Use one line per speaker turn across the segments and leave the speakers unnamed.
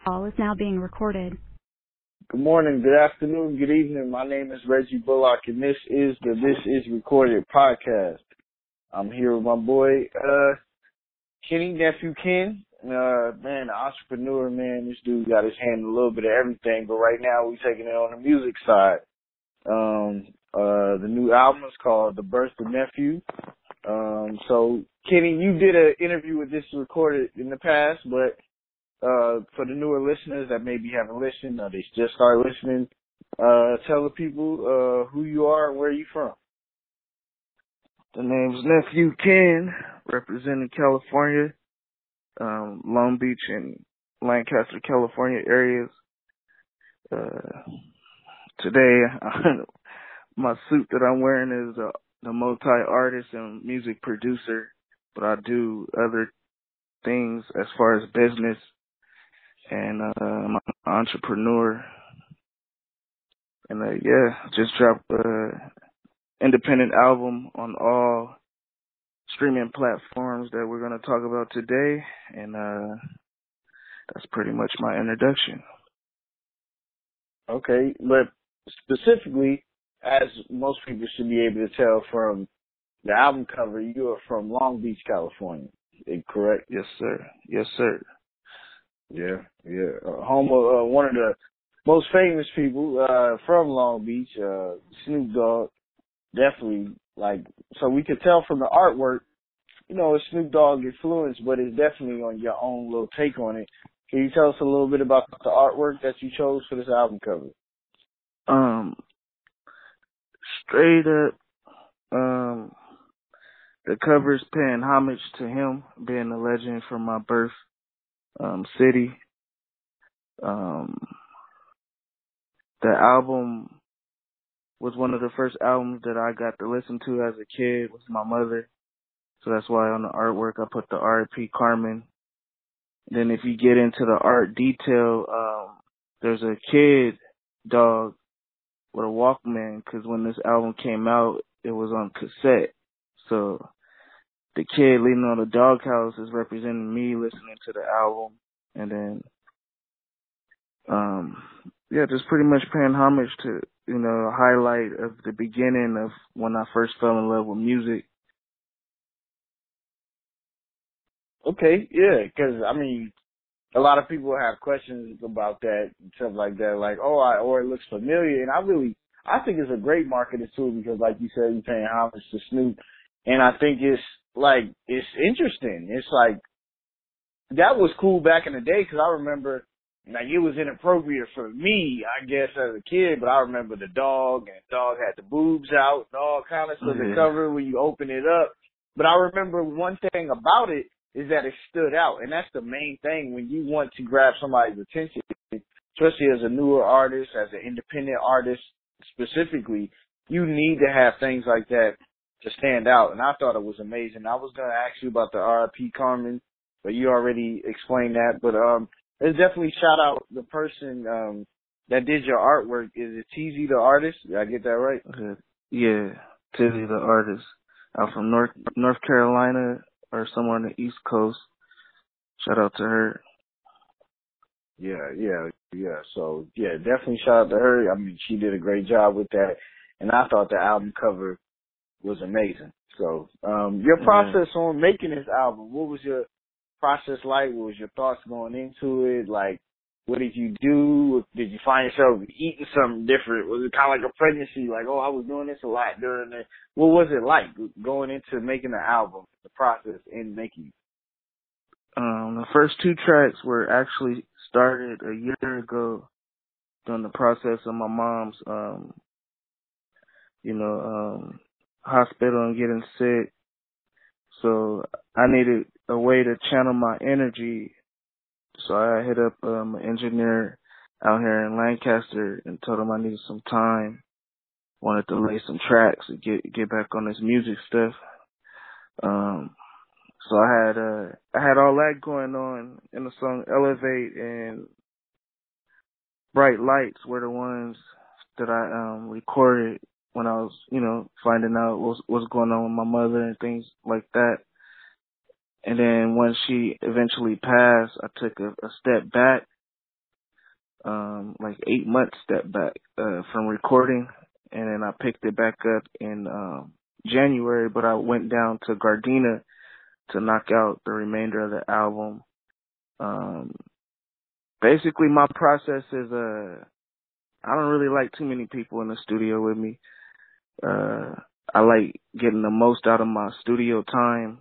Call is now being recorded.
Good morning, good afternoon, good evening. My name is Reggie Bullock, and this is the This Is Recorded podcast. I'm here with my boy, Kenny, nephew Ken. Man, entrepreneur, man. This dude got his hand in a little bit of everything, but right now we're taking it on the music side. The new album is called The Birth of Nephew. So, Kenny, you did an interview with This Is Recorded in the past, but for the newer listeners that maybe haven't listened or they just started listening, tell the people who you are and where you from.
The name's Nephew Ken, representing California, Long Beach and Lancaster, California areas. Today, my suit that I'm wearing is the multi-artist and music producer, but I do other things as far as business, and I'm an entrepreneur. And just dropped an independent album on all streaming platforms that we're going to talk about today, and that's pretty much my introduction.
Okay, but specifically, as most people should be able to tell from the album cover, you are from Long Beach, California. Correct?
Yes, sir. Yes, sir.
Yeah. Home of one of the most famous people from Long Beach, Snoop Dogg. Definitely, so we could tell from the artwork, it's Snoop Dogg influence, but it's definitely on your own little take on it. Can you tell us a little bit about the artwork that you chose for this album cover?
Straight up, the cover's paying homage to him, being a legend from my birth city. The album was one of the first albums that I got to listen to as a kid with my mother. So that's why on the artwork I put the R.I.P. Carmen. Then if you get into the art detail, there's a kid dog with a Walkman, because when this album came out, it was on cassette. So the kid leaning on the doghouse is representing me listening to the album. And then, just pretty much paying homage to, a highlight of the beginning of when I first fell in love with music.
Okay, yeah, because, a lot of people have questions about that and stuff like that, or it looks familiar, and I think it's a great marketing tool because, like you said, you're paying homage to Snoop, and I think it's interesting. It's that was cool back in the day because I remember, it was inappropriate for me, I guess, as a kid, but I remember the dog, and the dog had the boobs out and all kind of stuff, the cover when you open it up. But I remember one thing about it is that it stood out, and that's the main thing when you want to grab somebody's attention, especially as a newer artist, as an independent artist specifically, you need to have things like that to stand out, and I thought it was amazing. I was going to ask you about the R.I.P. Carmen, but you already explained that, but let's definitely shout out the person that did your artwork. Is it TZ the artist? Did I get that right?
Yeah, TZ the artist. I'm from North Carolina, or somewhere on the East Coast. Shout out to her.
Yeah. So, definitely shout out to her. She did a great job with that. And I thought the album cover was amazing. So, your process on making this album, what was your process like? What was your thoughts going into it? What did you do? Did you find yourself eating something different? Was it kind of like a pregnancy? I was doing this a lot during it. What was it like going into making the album, the process in making it?
The first two tracks were actually started a year ago during the process of my mom's, hospital and getting sick. So I needed a way to channel my energy. So I hit up an engineer out here in Lancaster and told him I needed some time. Wanted to lay some tracks and get back on this music stuff. So I had all that going on in the song Elevate, and Bright Lights were the ones that I recorded when I was, finding out what's going on with my mother and things like that. And then when she eventually passed, I took a step back like 8 month step back from recording, and then I picked it back up in January. But I went down to Gardena to knock out the remainder of the album. Basically, my process is I don't really like too many people in the studio with me. I like getting the most out of my studio time.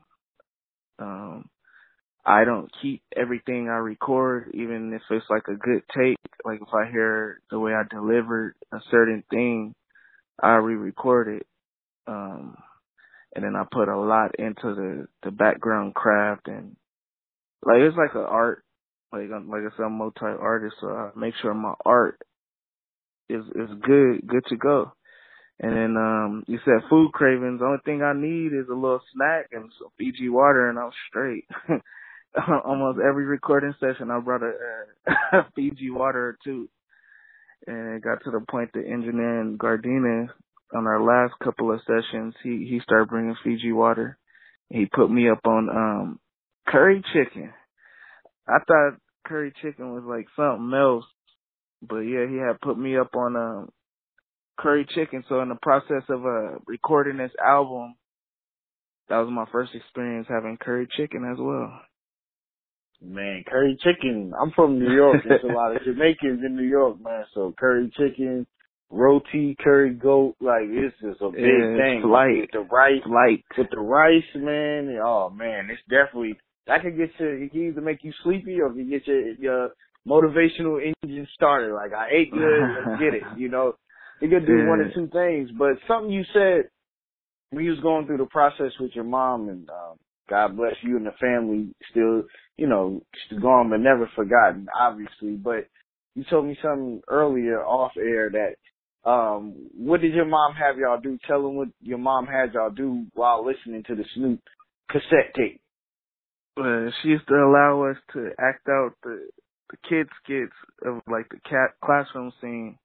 I don't keep everything I record, even if it's like a good take. Like if I hear the way I delivered a certain thing, I re-record it. And then I put a lot into the background craft, and like it's like an art. Like I said, I'm a multi-artist, so I make sure my art is good to go. And then you said food cravings. The only thing I need is a little snack and some Fiji water, and I'm straight. Almost every recording session, I brought a Fiji water or two. And it got to the point that engineering Gardena, on our last couple of sessions, he started bringing Fiji water. He put me up on curry chicken. I thought curry chicken was like something else, but yeah, he had put me up on curry chicken. So in the process of recording this album, that was my first experience having curry chicken as well.
Man, curry chicken. I'm from New York. There's a lot of Jamaicans in New York, man. So curry chicken, roti, curry goat, like it's just a big thing.
With
the rice, man. Oh man, it's definitely that can get you. It can either make you sleepy or it can get your motivational engine started. Like I ate good, let's get it. You know, it could do one or two things. But something you said when you was going through the process with your mom, and God bless you and the family, still, you know, gone but never forgotten, obviously. But you told me something earlier off air that, what did your mom have y'all do? Tell them what your mom had y'all do while listening to the Snoop cassette tape.
She used to allow us to act out the kid skits of like the classroom scene.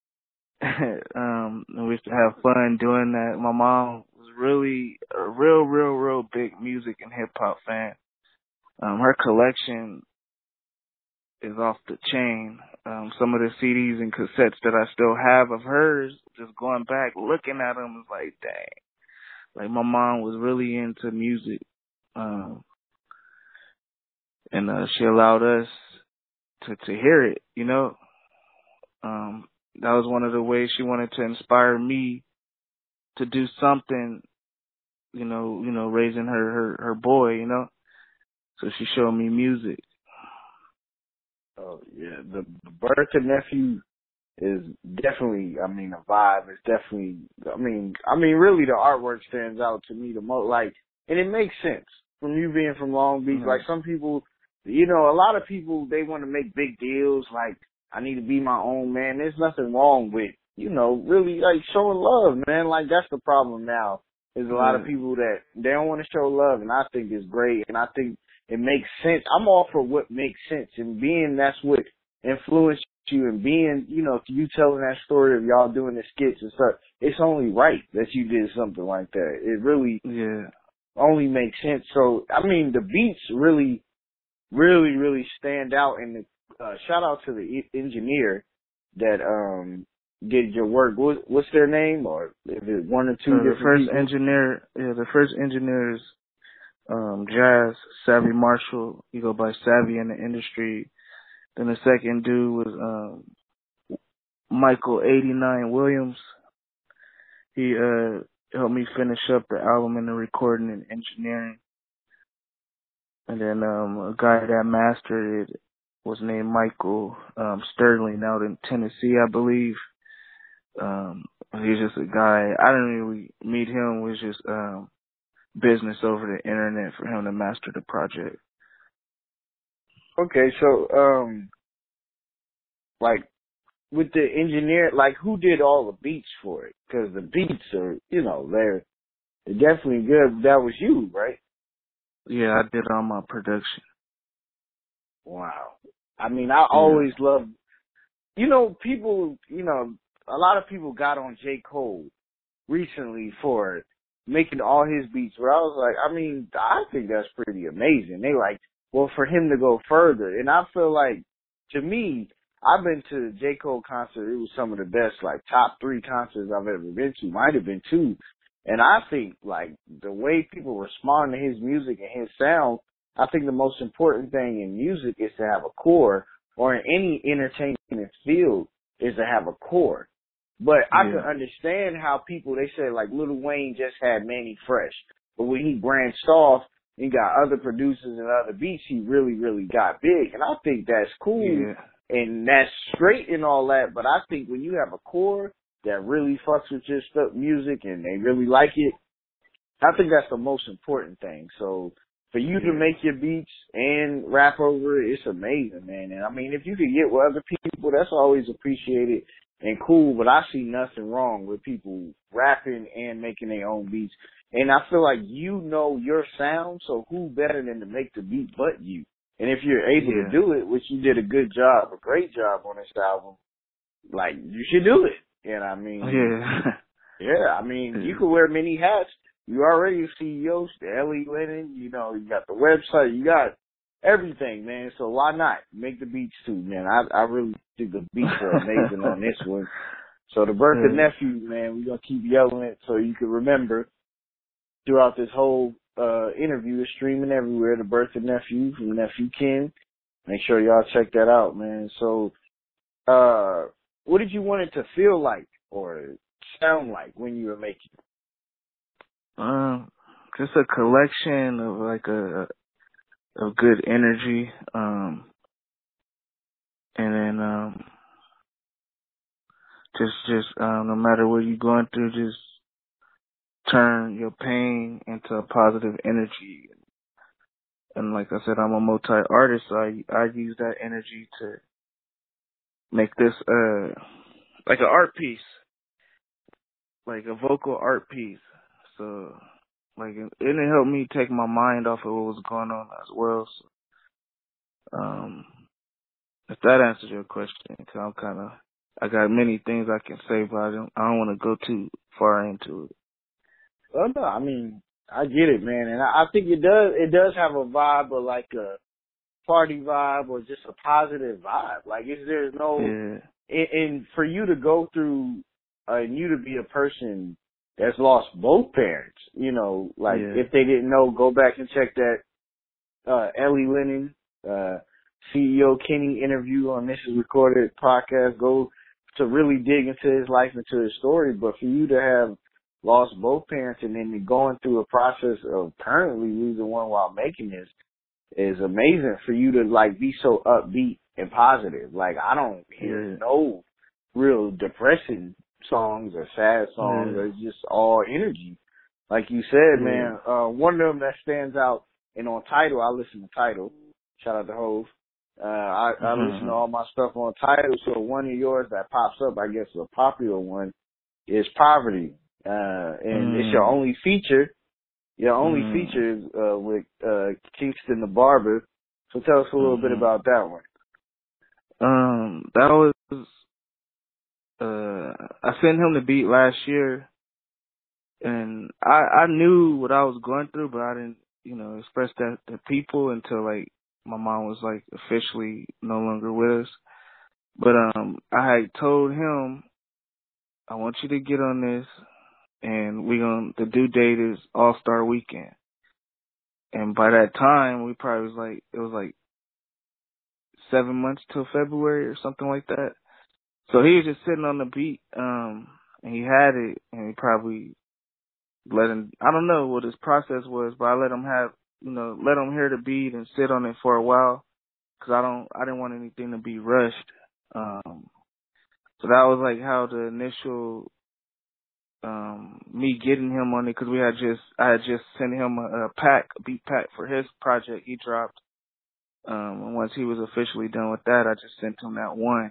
And we used to have fun doing that. My mom was really a real big music and hip hop fan. Her collection is off the chain. Some of the CDs and cassettes that I still have of hers, just going back, looking at them, is like, dang. Like, my mom was really into music. And she allowed us to hear it, you know. That was one of the ways she wanted to inspire me to do something, you know, raising her boy, you know. So she showed me music.
Oh yeah, the Bertha nephew is definitely, I mean, a vibe. It's definitely, I mean, really the artwork stands out to me the most. Like, and it makes sense from you being from Long Beach. Mm-hmm. Like some people, you know, a lot of people, they want to make big deals. Like, I need to be my own man. There's nothing wrong with, you know, really like showing love, man. Like that's the problem now. There's a lot of people that they don't want to show love, and I think it's great, and I think it makes sense. I'm all for what makes sense, and being that's what influenced you, and being, you know, you telling that story of y'all doing the skits and stuff, it's only right that you did something like that. It really only makes sense. So, I mean, the beats really stand out, and shout out to the engineer that did your work. What's their name, or is it one or two different people?
The first engineer is Jazz Savvy Marshall. He go by Savvy in the industry. Then the second dude was Michael 89 Williams. He helped me finish up the album and the recording and engineering. And then a guy that mastered it was named Michael Sterling out in Tennessee, I believe. He's just a guy. I didn't really meet him. It was just business over the internet for him to master the project.
Okay, so like with the engineer, like who did all the beats for it? Because the beats are, you know, they're definitely good. That was you, right?
Yeah, I did all my production.
Wow. I mean, I always loved, you know, people, you know, a lot of people got on J. Cole recently for making all his beats, where I was like, I mean, I think that's pretty amazing. They like, well, for him to go further. And I feel like, to me, I've been to J. Cole concert. It was some of the best, like top 3 concerts I've ever been to. Might have been 2. And I think like the way people respond to his music and his sound, I think the most important thing in music is to have a core, or in any entertainment field is to have a core. But I can understand how people, they say like Lil Wayne just had Manny Fresh, but when he branched off and got other producers and other beats, he really, really got big. And I think that's cool.
Yeah.
And that's straight and all that, but I think when you have a core that really fucks with your stuff, music, and they really like it, I think that's the most important thing. So for you to make your beats and rap over it, it's amazing, man. And I mean, if you could get with other people, that's always appreciated and cool, but I see nothing wrong with people rapping and making their own beats. And I feel like you know your sound, so who better than to make the beat but you? And if you're able to do it, which you did a good job, a great job on this album, like, you should do it. And I mean, I mean, you could wear many hats. You already a CEO, Ellie Lennon, you know, you got the website, you got everything, man. So why not make the beats too, man? I really think the beats are amazing on this one. So the Bertha Nephew, man, we're going to keep yelling it so you can remember throughout this whole interview. Is streaming everywhere. The Bertha Nephew from Nephew Ken. Make sure y'all check that out, man. So, what did you want it to feel like or sound like when you were making it?
Just a collection of like of good energy, and then just no matter what you're going through, just turn your pain into a positive energy. And like I said, I'm a multi-artist, so I use that energy to make this like an art piece, like a vocal art piece. So like it helped me take my mind off of what was going on as well. So, if that answers your question, cause I got many things I can say, but I don't want to go too far into it.
Well, no, I mean, I get it, man, and I think it does have a vibe of like a party vibe or just a positive vibe. Like there's no, and for you to go through, and you to be a person that's lost both parents, you know, like if they didn't know, go back and check that Ellie Lennon, CEO Kenny interview on This Is Recorded podcast. Go to really dig into his life, into his story. But for you to have lost both parents and then going through a process of currently losing one while making this is amazing. For you to like be so upbeat and positive. Like I don't hear no real depressing songs or sad songs. It's just all energy. Like you said, man, one of them that stands out, and on Tidal, I listen to Tidal. Shout out to Hove. I listen to all my stuff on Tidal, so one of yours that pops up, I guess a popular one, is Poverty. And it's your only feature. Your only feature is with Kingston the Barber. So tell us a little bit about that one.
That was I sent him the beat last year, and I knew what I was going through, but I didn't, express that to people until like my mom was like officially no longer with us. But I had told him, I want you to get on this, and the due date is All-Star Weekend. And by that time, it was like 7 months till February or something like that. So he was just sitting on the beat, and he had it, and he probably let him, I don't know what his process was, but I let him let him hear the beat and sit on it for a while, cause I didn't want anything to be rushed. So that was like how the initial, me getting him on it, cause I had just sent him a beat pack for his project he dropped. And once he was officially done with that, I just sent him that one.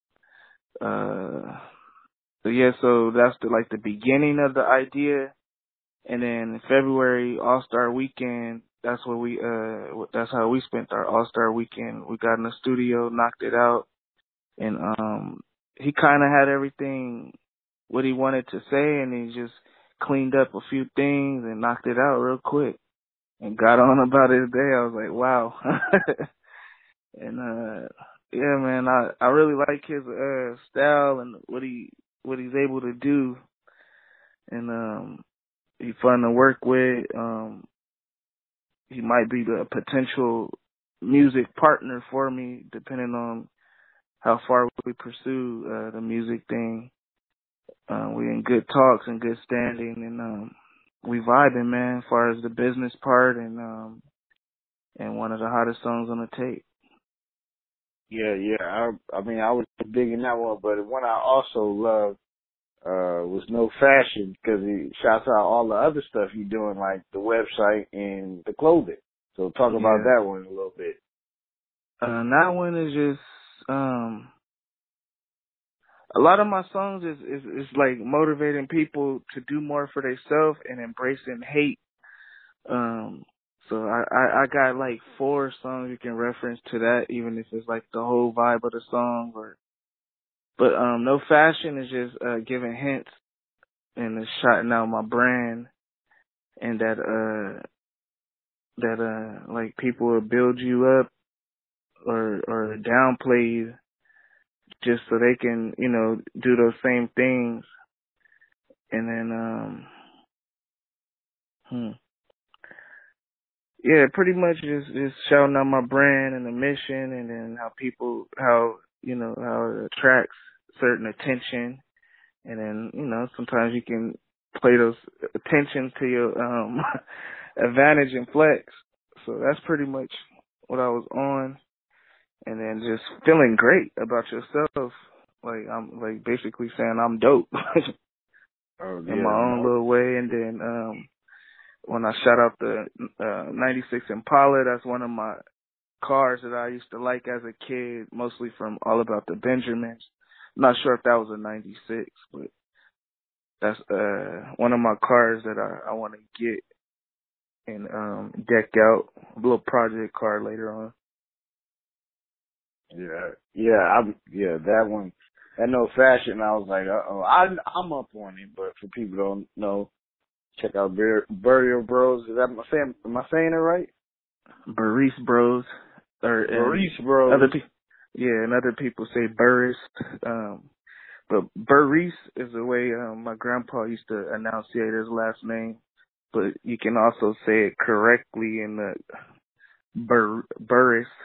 So that's the beginning of the idea. And then in February, All-Star Weekend, that's how we spent our All-Star Weekend. We got in the studio, knocked it out, and he kind of had everything what he wanted to say, and he just cleaned up a few things and knocked it out real quick and got on about his day. I was like, wow. And Yeah, man, I really like his style and what he's able to do, and he's fun to work with. He might be the potential music partner for me, depending on how far we pursue the music thing. We in good talks and good standing, and we vibing, man. As far as the business part, and one of the hottest songs on the tape.
Yeah. I mean, I was digging that one, but one I also loved was No Fashion, because he shouts out all the other stuff he's doing, like the website and the clothing. So talk about that one a little bit.
That one is just a lot of my songs is like motivating people to do more for themselves and embracing hate. So I got like 4 songs you can reference to that, even if it's like the whole vibe of the song. But No Fashion is just giving hints and it's shouting out my brand, and that like people will build you up or downplay you just so they can, do those same things. And then yeah, pretty much just shouting out my brand and the mission, and then how it attracts certain attention. And then, sometimes you can play those attentions to your advantage and flex. So that's pretty much what I was on. And then just feeling great about yourself. Like, I'm like basically saying I'm dope in my own little way. And then when I shout out the 96 Impala, that's one of my cars that I used to like as a kid, mostly from All About the Benjamins. I'm not sure if that was a 96, but that's one of my cars that I want to get and deck out. A little project car later on.
That one, that No Fashion, I was like, I'm up on it, but for people who don't know, check out Burial Bros. Am I saying it right?
Burris Bros.
Burris Bros.
And other people say Burris. But Burris is the way my grandpa used to enunciate his last name. But you can also say it correctly in the Burris,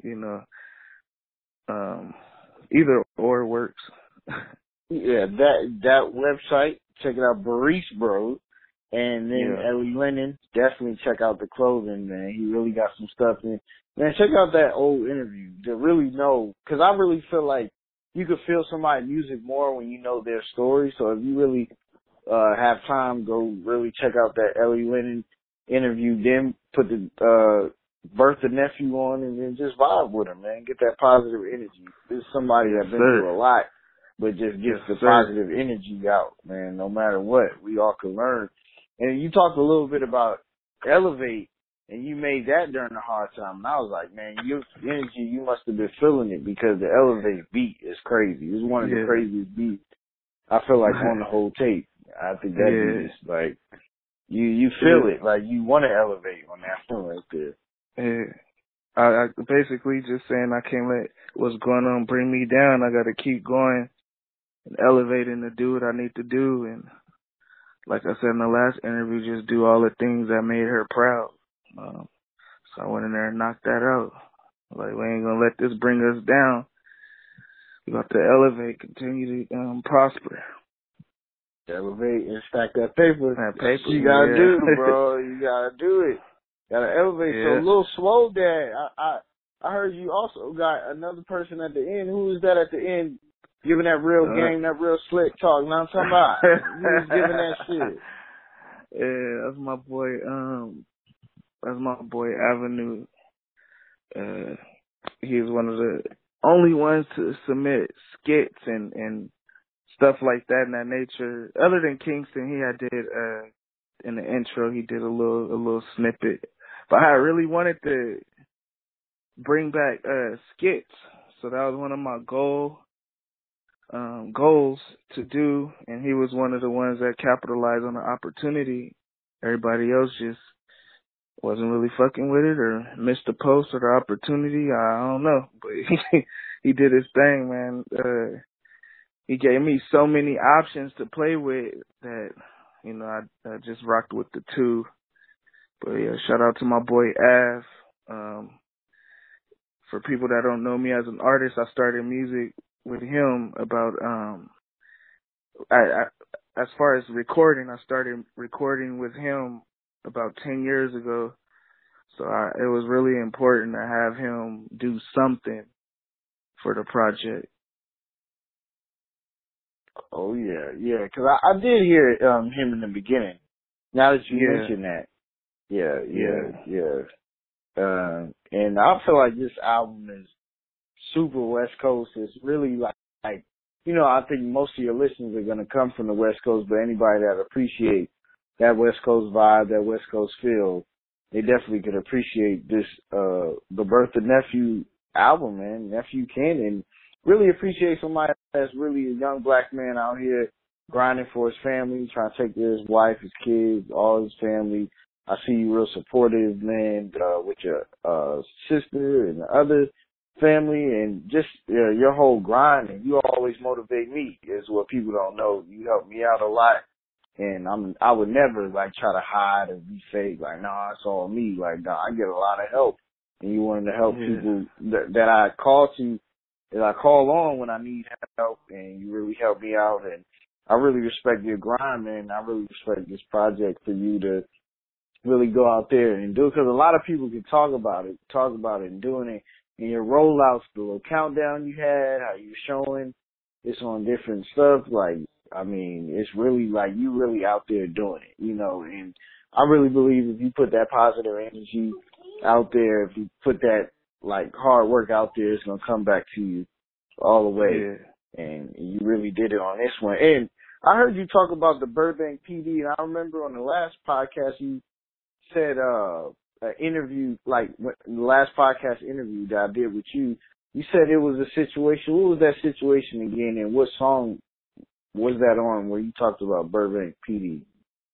either or works.
Yeah, that website, check it out, Burris Bros. And then Ellie Lennon, definitely check out the clothing, man. He really got some stuff in. Man, check out that old interview to really know, because I really feel like you could feel somebody's music more when you know their story. So if you really have time, go really check out that Ellie Lennon interview, then put the Bertha nephew on, and then just vibe with him, man. Get that positive energy. This is somebody that's been through a lot, but just gets the positive energy out, man. No matter what, we all can learn. And you talked a little bit about Elevate, and you made that during the hard time. And I was like, man, your energy, you must have been feeling it, because the Elevate beat is crazy. It's one of the craziest beats, I feel like, on the whole tape. I think that beat is like, you feel it, like you want to elevate on that one right there.
Yeah. I basically just saying I can't let what's going on bring me down. I got to keep going and elevating to do what I need to do. And like I said in the last interview, just do all the things that made her proud. So I went in there and knocked that out. Like, we ain't going to let this bring us down. We got to elevate, continue to prosper.
Elevate and stack that paper.
That paper.
You got to do, bro. You got to do it. Got to elevate. So Lil Swole Dad, I heard you also got another person at the end. Who was that at the end? Giving that real game, that real slick talk. Now I'm talking about who's giving that shit.
Yeah, that's my boy. That's my boy Avenue. He's one of the only ones to submit skits and stuff like that in that nature. Other than Kingston, he did in the intro. He did a little snippet. But I really wanted to bring back skits, so that was one of my goals to do, and he was one of the ones that capitalized on the opportunity. Everybody else just wasn't really fucking with it, or missed the post or the opportunity. I don't know, but he did his thing, man. He gave me so many options to play with that, you know, I just rocked with the two. But yeah, shout out to my boy Av. For people that don't know me as an artist, I started music with him about I as far as recording, I started recording with him about 10 years ago. So it was really important to have him do something for the project.
Oh yeah, yeah. Because I did hear him in the beginning. Now that you mention that, yeah. And I feel like this album is super West Coast. It's really like, you know, I think most of your listeners are gonna come from the West Coast, but anybody that appreciates that West Coast vibe, that West Coast feel, they definitely could appreciate this the Birth of Nephew album, man. Nephew Cannon. Really appreciate somebody that's really a young black man out here grinding for his family, trying to take care of his wife, his kids, all his family. I see you real supportive, man, with your sister and the other family, and just your whole grind. And you always motivate me, is what people don't know. You help me out a lot, and I would never like try to hide or be fake. Like, nah, it's all me. Like, nah, I get a lot of help, and you wanted to help people that I call to. That I call on when I need help, and you really help me out, and I really respect your grind, man. I really respect this project for you to really go out there and do it, because a lot of people can talk about it and doing it, and your rollouts, the little countdown you had, how you showing it's on different stuff, like, I mean, it's really like you really out there doing it, you know, and I really believe if you put that positive energy out there, if you put that like hard work out there, it's gonna come back to you all the way. Yeah. And you really did it on this one. And I heard you talk about the Burbank PD, and I remember on the last podcast you said an interview, like the last podcast interview that I did with you, you said it was a situation. What was that situation again, and what song was that on where you talked about Burbank PD?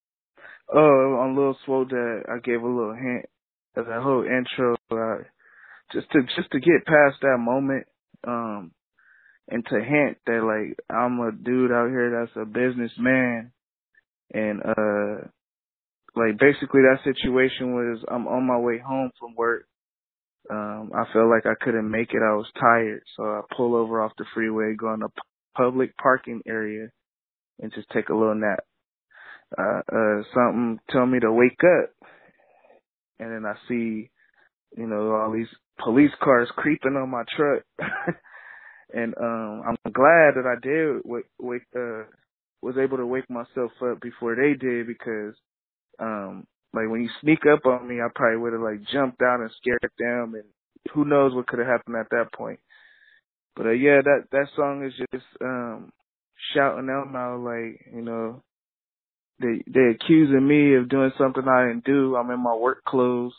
On Lil Swole Dad, I gave a little hint of that whole intro, just to get past that moment, and to hint that like I'm a dude out here that's a businessman, and like basically that situation was I'm on my way home from work. I felt like I couldn't make it. I was tired, so I pull over off the freeway, go in a public parking area, and just take a little nap. Something tell me to wake up, and then I see, you know, all these police cars creeping on my truck. And I'm glad that I did was able to wake myself up before they did, because like when you sneak up on me, I probably would have like jumped out and scared them, and who knows what could have happened at that point. But yeah, that song is just shouting them out, like, you know, they accusing me of doing something I didn't do. I'm in my work clothes.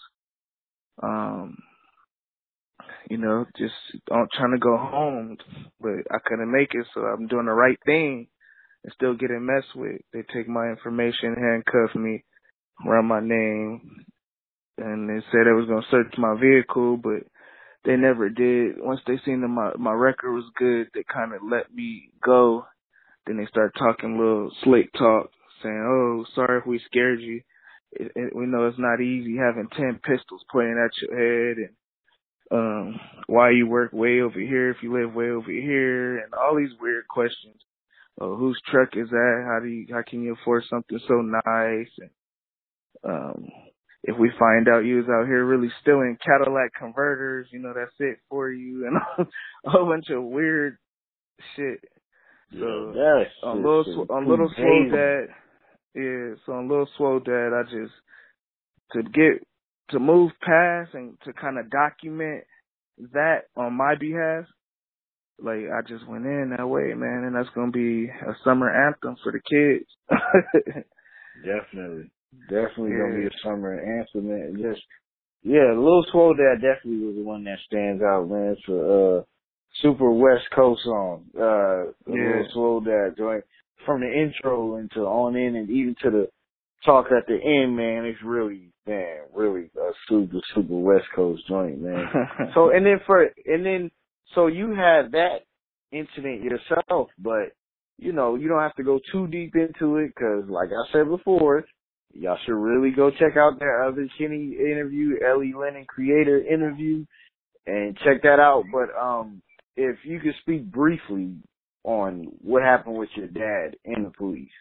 You know, just trying to go home, but I couldn't make it, so I'm doing the right thing and still getting messed with. They take my information, handcuff me, run my name, and they said they was going to search my vehicle, but they never did. Once they seen that my record was good, they kind of let me go. Then they start talking a little slick talk, saying, oh, sorry if we scared you. We know it's not easy having 10 pistols pointing at your head, and why you work way over here if you live way over here, and all these weird questions. Oh, whose truck is that? How can you afford something so nice? And if we find out you was out here really stealing Cadillac converters, you know, that's it for you, and a whole bunch of weird shit. So on Lil Swole Dad, so on Lil Swole Dad, I just to move past and to kind of document that on my behalf, like I just went in that way, man, and that's gonna be a summer anthem for the kids.
Definitely gonna be a summer anthem, man. Just Lil Swole Dad definitely was the one that stands out, man. It's a super West Coast song. Lil Swole Dad joint, from the intro into on in, and even to the talk at the end, man. It's really a super West Coast joint, man. So and then So you had that incident yourself, but you know, you don't have to go too deep into it because, like I said before, y'all should really go check out that other Kenny interview, Ellie Lennon creator interview, and check that out. But if you could speak briefly on what happened with your dad and the police.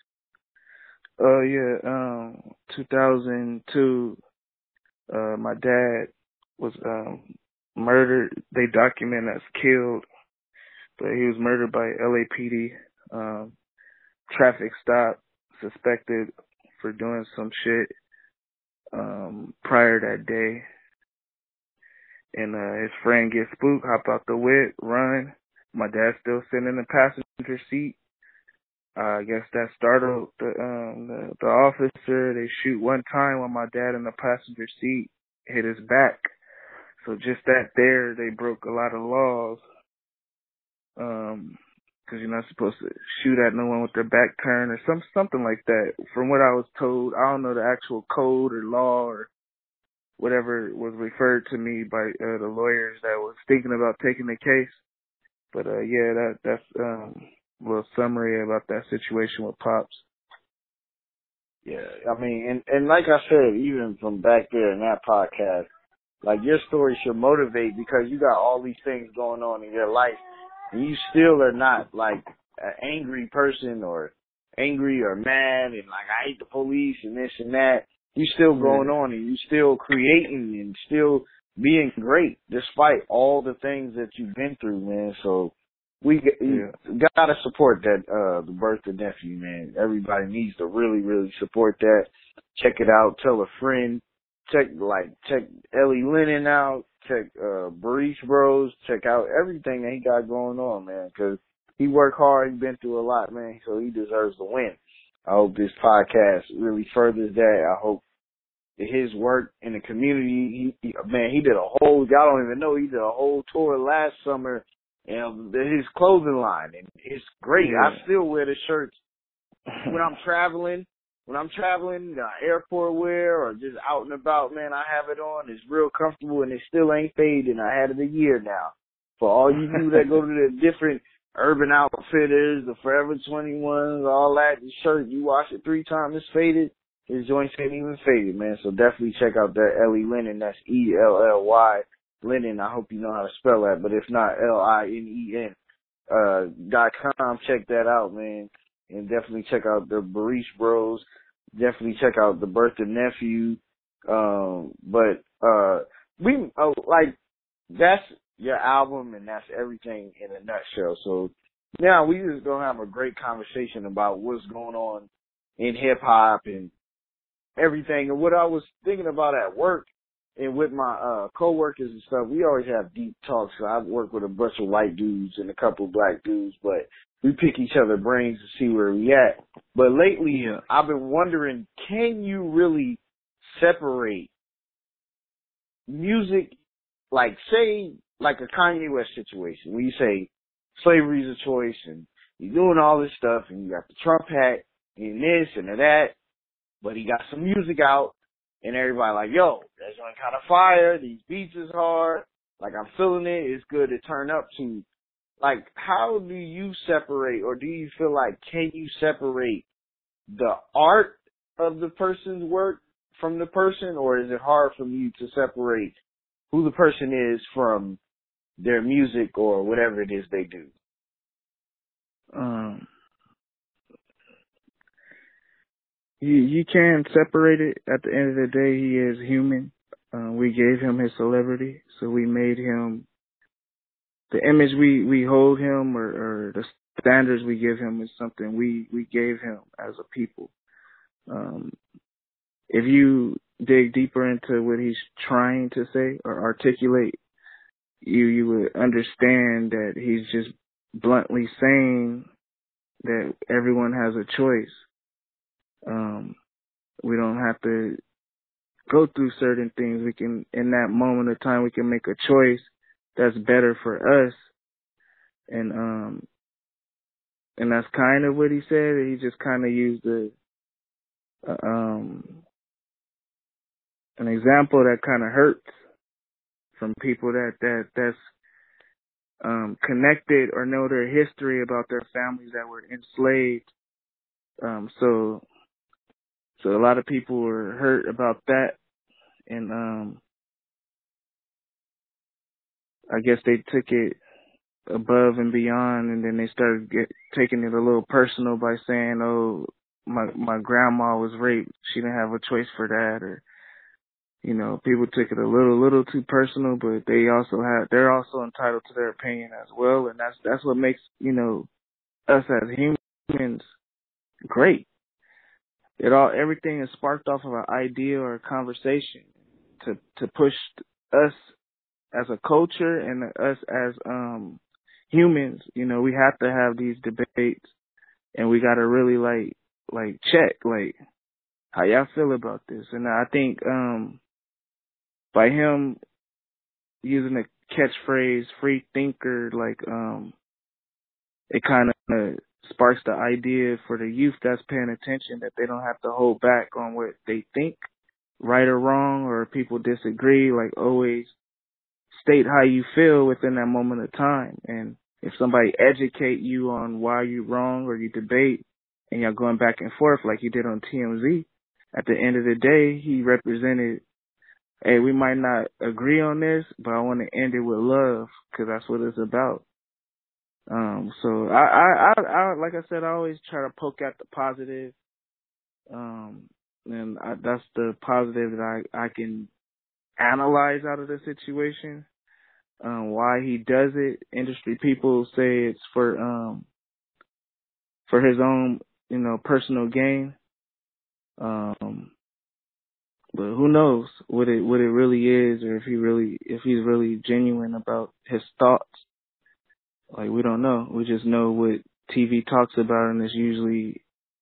2002, my dad was murdered. They document as killed, but he was murdered by LAPD. Traffic stop, suspected for doing some shit prior that day. And his friend gets spooked, hop out the whip, run. My dad's still sitting in the passenger seat. I guess that startled the officer. They shoot one time while my dad in the passenger seat hit his back. So just that there, they broke a lot of laws. Because you're not supposed to shoot at no one with their back turned or something like that. From what I was told, I don't know the actual code or law or whatever was referred to me by the lawyers that was thinking about taking the case. But yeah, that's a little summary about that situation with Pops.
Yeah, I mean, and like I said, even from back there in that podcast, like your story should motivate because you got all these things going on in your life, and you still are not like an angry person or angry or mad and like I hate the police and this and that. You still going on and you still creating and still being great despite all the things that you've been through, man. So you gotta support that the birth of nephew, man. Everybody needs to really, really support that. Check it out. Tell a friend. Check Ellie Lennon out. Check Barish Bros. Check out everything that he got going on, man. Because he worked hard. He's been through a lot, man. So he deserves to win. I hope this podcast really furthers that. I hope his work in the community. He did a whole. Y'all don't even know he did a whole tour last summer. And his clothing line, and it's great.
Yeah.
I still wear the shirts when I'm traveling. Airport wear or just out and about, man, I have it on. It's real comfortable and it still ain't fading. I had it a year now. For all you people that go to the different Urban Outfitters, the Forever 21s, all that, the shirt, you wash it 3 times, it's faded. His joints ain't even faded, man. So definitely check out that Ellie Lennon. That's ELLY Lennon. I hope you know how to spell that, but if not, LINEN .com. Check that out, man. And definitely check out the Barish Bros. Definitely check out the birth of nephew. That's your album and that's everything in a nutshell. So now we just gonna have a great conversation about what's going on in hip hop and everything. And what I was thinking about at work and with my coworkers and stuff, we always have deep talks. So I work with a bunch of white dudes and a couple of black dudes, but we pick each other brains to see where we at. But lately, I've been wondering, can you really separate music, like say, like a Kanye West situation, where you say slavery is a choice and you're doing all this stuff and you got the Trump hat and this and that, but he got some music out and everybody like, yo, that's joint kind of fire, these beats is hard, like I'm feeling it, it's good to turn up to. Like, how do you separate, or do you feel like, can you separate the art of the person's work from the person, or is it hard for you to separate who the person is from their music or whatever it is they do?
You can separate it. At the end of the day, he is human. We gave him his celebrity, so we made him the image we hold him, or the standards we give him is something we gave him as a people. If you dig deeper into what he's trying to say or articulate, you would understand that he's just bluntly saying that everyone has a choice. We don't have to go through certain things. We can, in that moment of time, we can make a choice that's better for us. And that's kind of what he said. He just kind of used an example that kind of hurts from people that's connected or know their history about their families that were enslaved. So a lot of people were hurt about that, and I guess they took it above and beyond, and then they started taking it a little personal by saying, "Oh, my grandma was raped. She didn't have a choice for that," or people took it a little too personal. But they're also entitled to their opinion as well, and that's what makes us as humans great. Everything is sparked off of an idea or a conversation to push us as a culture and us as humans. We have to have these debates, and we got to really like check how y'all feel about this. And I think by him using the catchphrase "free thinker," it kind of sparks the idea for the youth that's paying attention that they don't have to hold back on what they think, right or wrong, or if people disagree. Always state how you feel within that moment of time. And if somebody educate you on why you're wrong, or you debate and y'all going back and forth like you did on TMZ, at the end of the day, he represented, hey, we might not agree on this, but I want to end it with love, because that's what it's about. So I like I said, I always try to poke at the positive. And that's the positive that I can analyze out of the situation. Why he does it. Industry people say it's for his own, personal gain. But who knows what it really is, or if he's really genuine about his thoughts. We don't know. We just know what TV talks about, and it's usually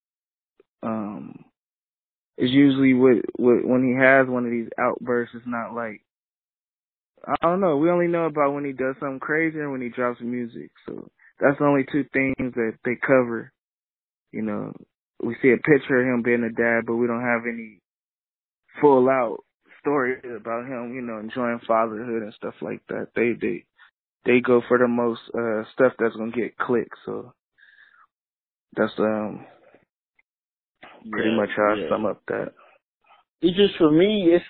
what when he has one of these outbursts, it's not I don't know. We only know about when he does something crazy and when he drops music. So that's the only two things that they cover. We see a picture of him being a dad, but we don't have any full out stories about him, enjoying fatherhood and stuff like that. They go for the most stuff that's gonna get clicks. So that's pretty much how I sum up that.
It's just, for me, it's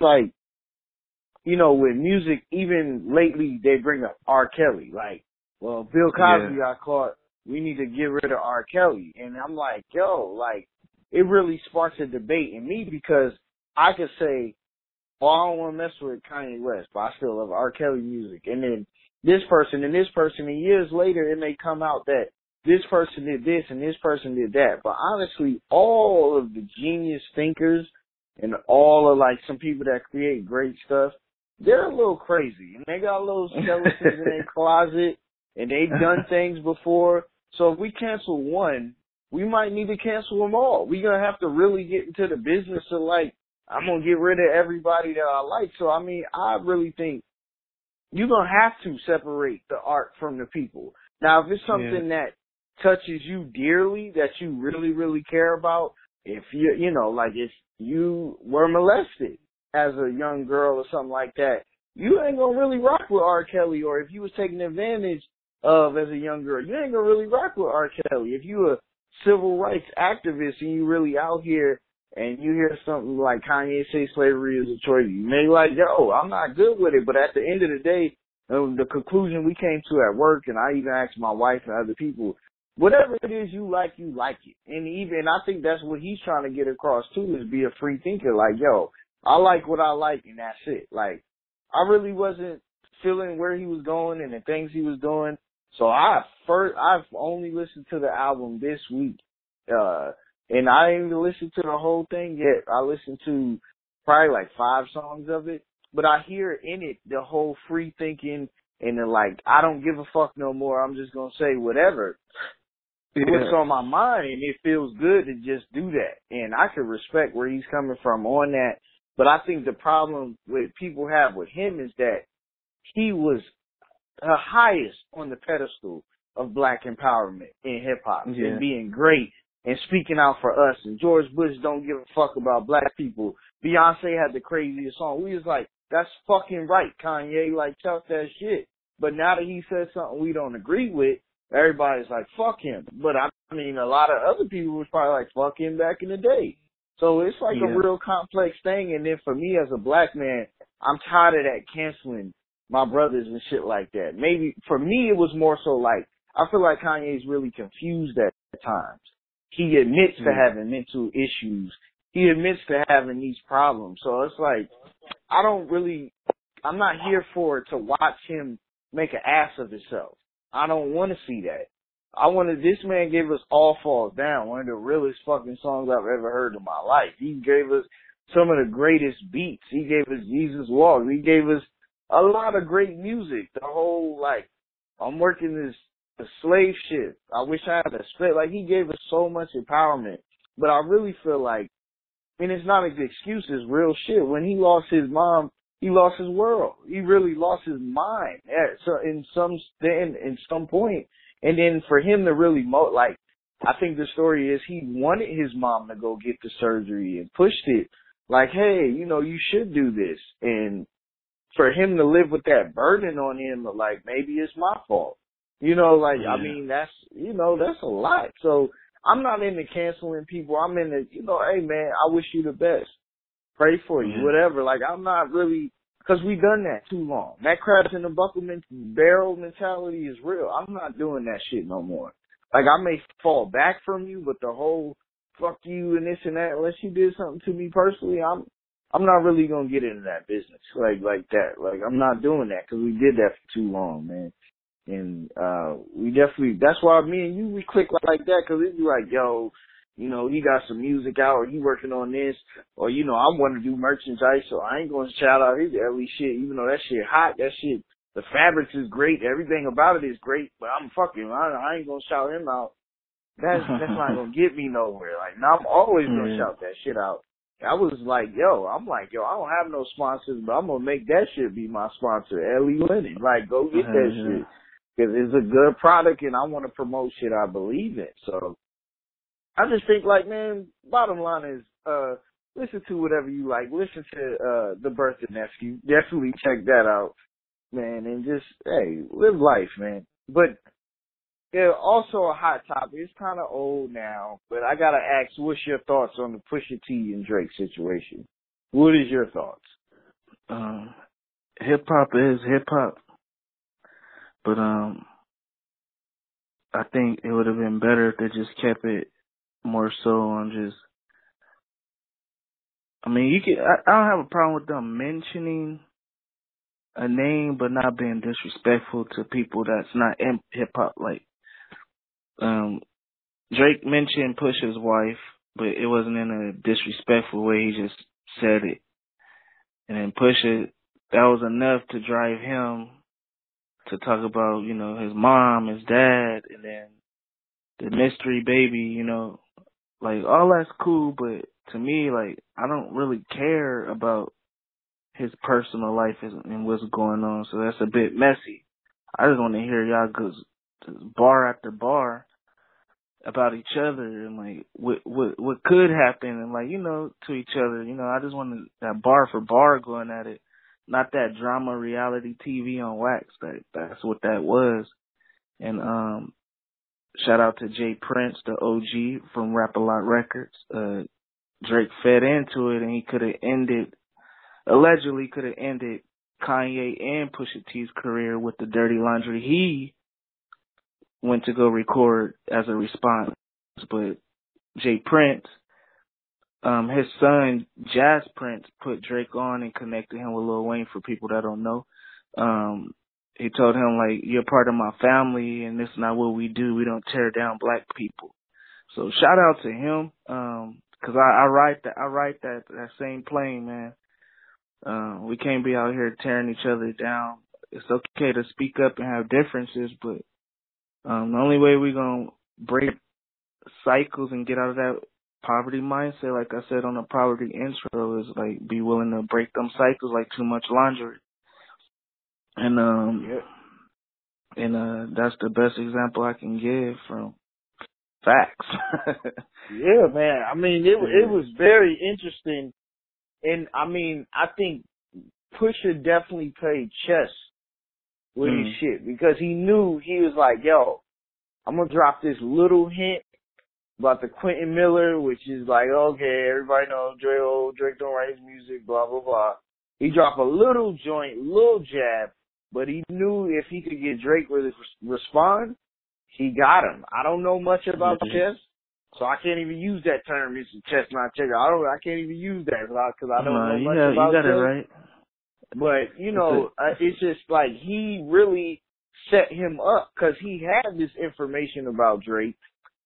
with music, even lately they bring up R. Kelly. Bill Cosby got caught. We need to get rid of R. Kelly. And I'm like, yo, it really sparks a debate in me, because I could say, well, I don't want to mess with Kanye West, but I still love R. Kelly music. And then this person and this person, and years later it may come out that this person did this and this person did that. But honestly, all of the genius thinkers and all of some people that create great stuff, they're a little crazy, and they got little skeletons in their closet, and they've done things before. So if we cancel one, we might need to cancel them all. We're going to have to really get into the business of I'm going to get rid of everybody that I like. So, I really think you're going to have to separate the art from the people. Now, if it's something that touches you dearly, that you really, really care about, if if you were molested as a young girl or something like that, you ain't going to really rock with R. Kelly. Or if you was taken advantage of as a young girl, you ain't going to really rock with R. Kelly. If you a civil rights activist and you really out here and you hear something like Kanye say slavery is a choice, you may yo, I'm not good with it. But at the end of the day, the conclusion we came to at work, and I even asked my wife and other people, whatever it is you like it. And I think that's what he's trying to get across too, is be a free thinker. Yo, I like what I like, and that's it. I really wasn't feeling where he was going and the things he was doing. So I've only listened to the album this week. And I didn't even listen to the whole thing yet. I listened to probably 5 songs of it, but I hear in it the whole free thinking and I don't give a fuck no more. I'm just going to say whatever. What's on my mind, and it feels good to just do that. And I can respect where he's coming from on that. But I think the problem with people have with him is that he was the highest on the pedestal of black empowerment in hip hop and being great and speaking out for us. And George Bush don't give a fuck about black people. Beyonce had the craziest song. We was that's fucking right, Kanye. Talk that shit. But now that he says something we don't agree with, everybody's like, fuck him. But I mean, a lot of other people was probably like, fuck him back in the day. So it's like a real complex thing. And then for me as a black man, I'm tired of that canceling my brothers and shit like that. Maybe for me, it was more so like, I feel like Kanye's really confused at times. He admits to having mental issues. He admits to having these problems. So it's like, I'm not here to watch him make an ass of himself. I don't want to see that. This man gave us All Falls Down, one of the realest fucking songs I've ever heard in my life. He gave us some of the greatest beats. He gave us Jesus Walks. He gave us a lot of great music. The whole, like, I'm working the slave shit. I wish I had a split. Like, he gave us so much empowerment. But I really feel like, and it's not an excuse, it's real shit. When he lost his mom, he lost his world. He really lost his mind in some point. And then for him to really I think the story is he wanted his mom to go get the surgery and pushed it. Like, hey, you should do this. And for him to live with that burden on him, like, maybe it's my fault. I mean, that's a lot. So I'm not into canceling people. I'm into, hey man, I wish you the best. Pray for you, whatever. Like, I'm not really, because we done that too long. That crabs in the bucket barrel mentality is real. I'm not doing that shit no more. Like, I may fall back from you, but the whole fuck you and this and that, unless you did something to me personally, I'm not really gonna get into that business like that. Like, I'm not doing that because we did that for too long, man. And we definitely, that's why me and you, we click like that, because it'd be like, yo, he got some music out, or he working on this, or, I want to do merchandise, so I ain't going to shout out his early shit, even though that shit hot, that shit, the fabrics is great, everything about it is great, but I ain't going to shout him out. That's not going to get me nowhere. Like, now I'm always going to shout that shit out. I was like, I don't have no sponsors, but I'm going to make that shit be my sponsor, Ellie Lennon. Like, go get that shit. Because it's a good product, and I want to promote shit I believe in. So I just think, like, man, bottom line is, listen to whatever you like. Listen to The Birth of Nephew. Definitely check that out, man. And just, hey, live life, man. But yeah, also a hot topic. It's kind of old now, but I got to ask, what's your thoughts on the Pusha T and Drake situation? What is your thoughts?
Hip-hop is hip-hop. But I think it would have been better if they just kept it more so on just. I mean, I don't have a problem with them mentioning a name, but not being disrespectful to people that's not in hip hop. Like, Drake mentioned Pusha's wife, but it wasn't in a disrespectful way. He just said it, and then Pusha, that was enough to drive him to talk about, his mom, his dad, and then the mystery baby, like, all that's cool, but to me, like, I don't really care about his personal life and what's going on, so that's a bit messy. I just want to hear y'all go bar after bar about each other and, like, what could happen and, like, to each other. I just want that bar for bar going at it. Not that drama reality TV on wax. That's what that was. And shout out to Jay Prince, the OG from Rap-A-Lot Records. Drake fed into it, and he allegedly could have ended Kanye and Pusha T's career with the dirty laundry he went to go record as a response. But Jay Prince, his son, Jazz Prince, put Drake on and connected him with Lil Wayne for people that don't know. He told him, like, you're part of my family and this is not what we do. We don't tear down black people. So shout out to him. Cause I ride that same plane, man. We can't be out here tearing each other down. It's okay to speak up and have differences, but, the only way we're going to break cycles and get out of that poverty mindset, like I said on the poverty intro, is like be willing to break them cycles like too much laundry. And that's the best example I can give from facts.
Yeah, man. I mean, it was very interesting, and I mean, I think Pusha definitely played chess with his shit because he knew he was like, yo, I'm gonna drop this little hint about the Quentin Miller, which is like, okay, everybody knows Drake don't write his music, blah, blah, blah. He dropped a little joint, little jab, but he knew if he could get Drake to respond, he got him. I don't know much about chess, so I can't even use that term. It's chess, not checker. I can't even use that because I don't know much about chess.
You got it right.
But, you know, it's just like he really set him up because he had this information about Drake.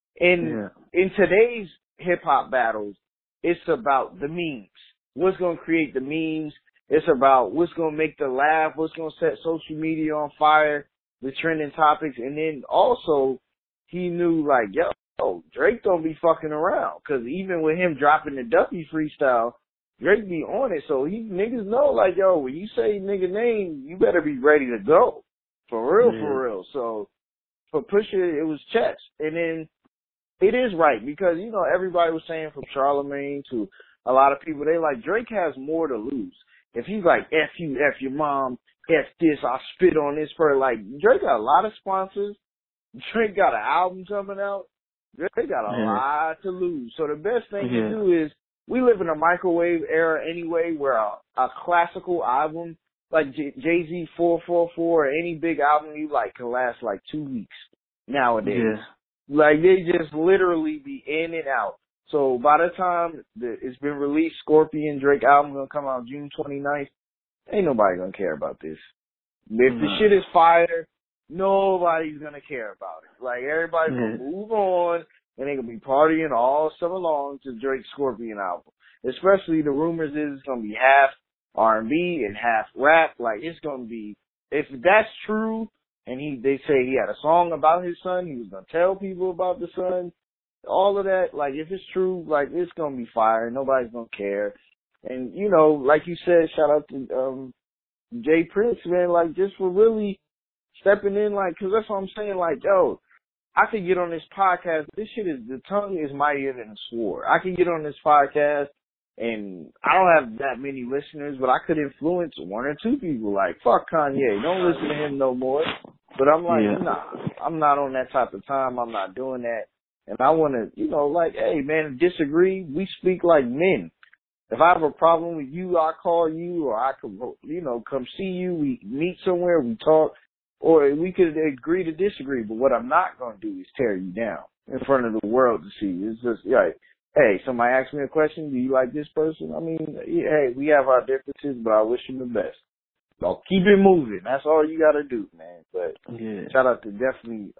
And in today's hip-hop battles, it's about the memes. What's going to create the memes? It's about what's going to make the laugh, what's going to set social media on fire, the trending topics. And then also, he knew, like, yo, Drake don't be fucking around. Because even with him dropping the Duffy freestyle, Drake be on it. So niggas know, like, yo, when you say nigga name, you better be ready to go. For real. So for Pusha, it was chess. And then it is right because, you know, everybody was saying from Charlamagne to a lot of people, they like, Drake has more to lose. If he's like, F you, F your mom, F this, I'll spit on this for like, Drake got a lot of sponsors. Drake got an album coming out. Drake got a lot to lose. So the best thing to do is, we live in a microwave era anyway where a classical album like Jay-Z 444 or any big album you like can last like 2 weeks nowadays. Yeah. Like they just literally be in and out. So by the time it's been released, Scorpion Drake album gonna come out June 29th. Ain't nobody gonna care about this. If the shit is fire, nobody's gonna care about it. Like everybody's gonna move on. And they gonna be partying all summer long to Drake's Scorpion album. Especially the rumors is it's gonna be half R&B and half rap. Like it's gonna be, if that's true, and they say he had a song about his son, he was gonna tell people about the son, all of that. Like if it's true, like it's gonna be fire. Nobody's gonna care. And you know, like you said, shout out to Jay Prince, man. Like just for really stepping in, like, cause that's what I'm saying. Like, yo, I could get on this podcast. This shit the tongue is mightier than a sword. I could get on this podcast and I don't have that many listeners, but I could influence one or two people. Like, fuck Kanye. Don't listen to him no more. But I'm like, nah, I'm not on that type of time. I'm not doing that. And I want to, you know, like, hey, man, disagree. We speak like men. If I have a problem with you, I call you or I could, you know, come see you. We meet somewhere. We talk. Or we could agree to disagree, but what I'm not going to do is tear you down in front of the world to see. It's just like, hey, somebody asked me a question, do you like this person? I mean, hey, we have our differences, but I wish him the best. So keep it moving. That's all you got to do, man. But shout out to definitely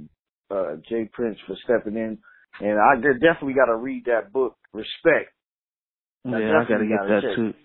Jay Prince for stepping in. And I definitely got to read that book, Respect.
I got to get that too.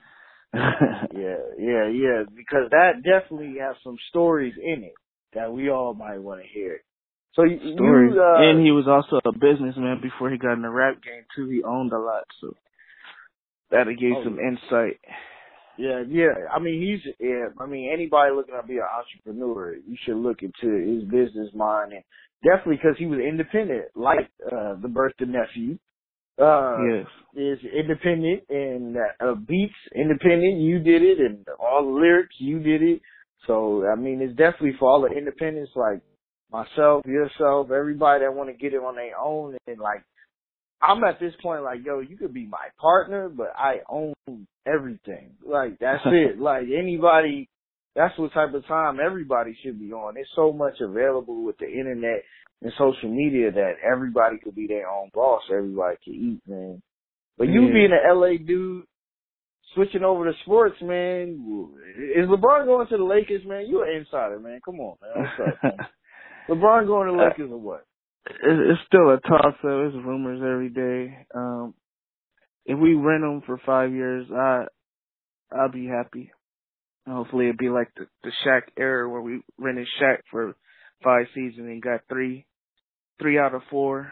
yeah, because that definitely has some stories in it that we all might want to hear. So
and he was also a businessman before he got in the rap game too. He owned a lot, so that gave some insight.
Yeah. I mean, anybody looking to be an entrepreneur, you should look into his business mind, and definitely because he was independent, like the Birthday Nephew. Is independent and beats independent. You did it, and all the lyrics you did it. So I mean, it's definitely for all the independents like myself, yourself, everybody that want to get it on their own. And like, I'm at this point like, yo, you could be my partner, but I own everything. Like that's it. Like anybody, that's what type of time everybody should be on. There's so much available with the internet and social media that everybody could be their own boss. Everybody can eat, man. But you being an LA dude, switching over to sports, man. Is LeBron going to the Lakers, man? You an insider, man. Come on, man. What's up, man? LeBron going to the Lakers or what?
It's still a toss-up. It's rumors every day. If we rent him for 5 years, I'll be happy. Hopefully it'll be like the Shaq era where we rented Shaq for 5 seasons and got three out of 4.